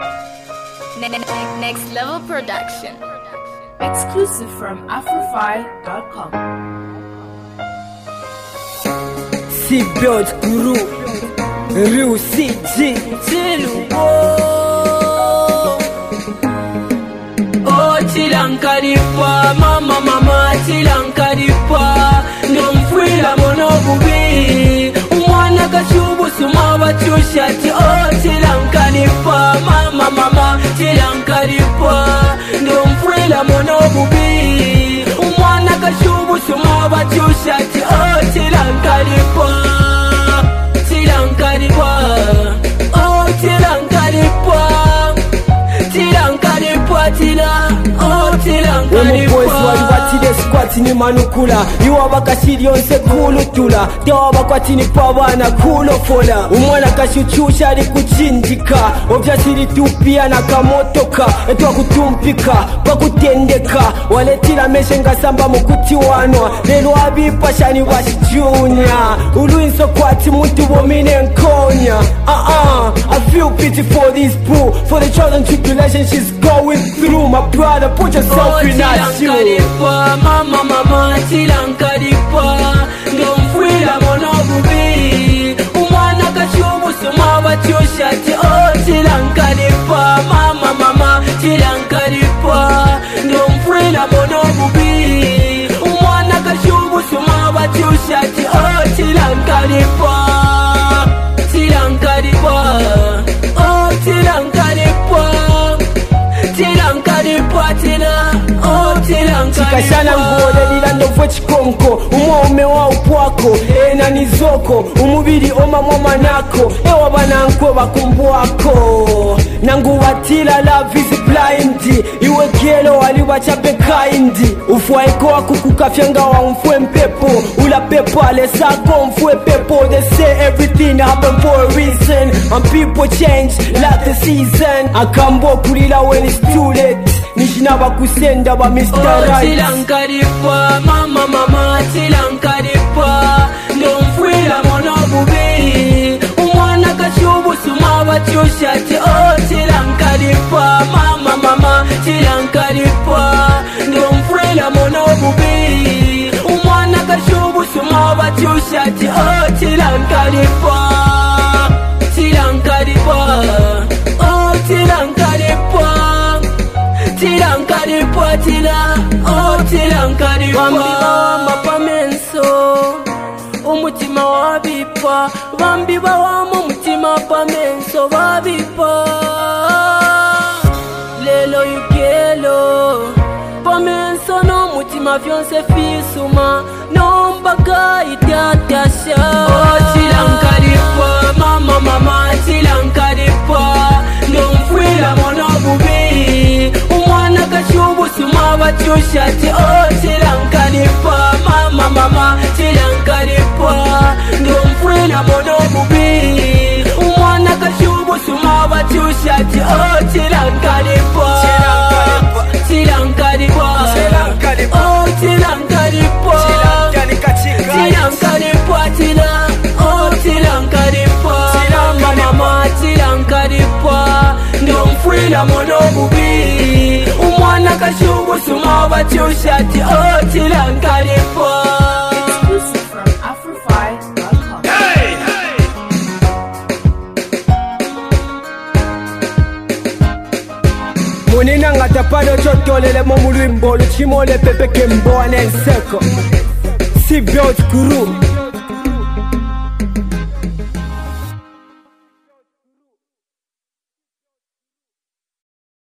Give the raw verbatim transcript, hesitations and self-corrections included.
Next Level Production. Exclusive from Afrofy dot com. Seatbelt Guru, Real C G, Oh, Chilankaripa, mama, mama, Chilankaripa, Nomfrila Monobubi, Umwana Kashubu Sumawa Chushati, oh, Chilankaripa, mama, mama, Chilankaripa, Nomfrila Monobubi, Umwana Kashubu Sumawa Chushati, oh, Chilankaripa, Chilankaripa, oh, Chilankaripa. Omuboys wali watire squat ni manukula Iwa bakashiri yonse kulutula Tewa bakwatini pabana kulofola Umwana kashuchusha ali kuchindika Ovyasiri tupia na kamotoka Etwa kutumpika, bakutendeka Waletila meshe ngasamba mukuti wanwa Lelo abipashani washi junior Uluinso kwati mutu bomine nkonya Uh-uh, I feel pity for this boo For the trials and tribulations she's going through My brother, put yourself in that shoe. Mama, mama, Chilankaripa, Nomfrila Monobubi, Umwana Kashubu Sumawa Chushati, oh, Chilankaripa, mama, mama, Chilankaripa, Nomfrila Monobubi, Umwana Kashubu Sumawa Chushati, oh, Chilankaripa, Chilankaripa, oh, Chilankaripa. Chikashana ngode lila ndovo chikonko Umome wa upwako, ena nizoko Umubiri oma moma nako Ewa banankwe bakumbuako Nangu watila love is blind Iwe kielo wali wachape kaindi Ufuwa iko waku kukafyanga wa mfue mpepo Ula pepo alesako mfue pepo They say everything happen for a reason And people change like the season Akambo kulila when it's too late Nishina bakusenda ba Mister Right. Oh, Chilankaripa, mama, mama, Chilankaripa, Nomfrila Monobubi, Umwana Kashubu Sumawa Chushati, oh, Chilankaripa, mama, mama, Chilankaripa, Nomfrila Monobubi, Umwana Kashubu Sumawa Chushati, oh, Chilankaripa, Chilankaripa, oh, Chilankaripa. Chilankaripa, tila, oh, Chilankaripa. Bambiba wamba pamenso, umutima wabipa. Bambiba wamba umutima pamenso, wabipa. Lelo yukelo, pamenso no mutima fyonse fisuma. No mbaka itatasha. Oh, Chilankaripa, mama, mama, Chilankaripa. Nomfrila Monobubi. Umwana Kashubu Sumawa Chushati, oh, Chilankaripa, mama, mama, Chilankaripa, Nomfrila Monobubi. Umwana Kashubu Sumawa Chushati, oh, Chilankaripa, Chilankaripa, oh, Chilankaripa, Chilankaripa, Chila, oh, Chilankaripa, mama, mama, Chilankaripa, Nomfrila Monobubi. Umwana Kashubu Sumawa Chushati, oh, Chilankaripa. Exclusive from Afrofy dot com. Hey, hey. Munina ngatapado chotolele mo mulwimbo Luchimole pepe kemboa nenseko Seatbelt Guru